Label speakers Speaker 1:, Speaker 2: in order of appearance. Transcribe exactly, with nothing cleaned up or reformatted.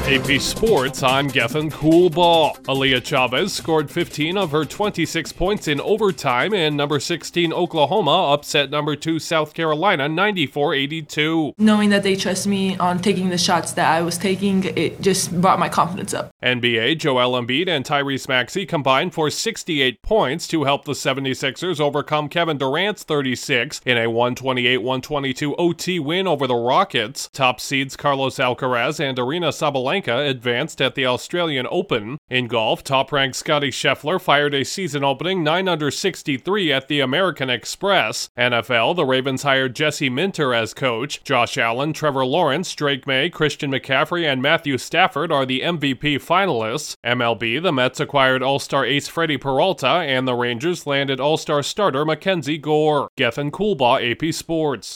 Speaker 1: A P Sports, I'm Gethin Coolbaugh. Aaliyah Chavez scored fifteen of her twenty-six points in overtime, and number sixteen Oklahoma upset number two South Carolina ninety-four eighty-two.
Speaker 2: Knowing that they trust me on taking the shots that I was taking, it just brought my confidence up.
Speaker 1: N B A, Joel Embiid and Tyrese Maxey combined for sixty-eight points to help the seventy-sixers overcome Kevin Durant's thirty-six in a one twenty-eight one twenty-two O T win over the Rockets. Top seeds Carlos Alcaraz and Aryna Sabalenka advanced at the Australian Open. In golf, top-ranked Scottie Scheffler fired a season-opening nine under sixty-three at the American Express. N F L, the Ravens hired Jesse Minter as coach. Josh Allen, Trevor Lawrence, Drake May, Christian McCaffrey, and Matthew Stafford are the M V P finalists. M L B, the Mets acquired All-Star ace Freddie Peralta, and the Rangers landed All-Star starter Mackenzie Gore. Gethin Coolbaugh, A P Sports.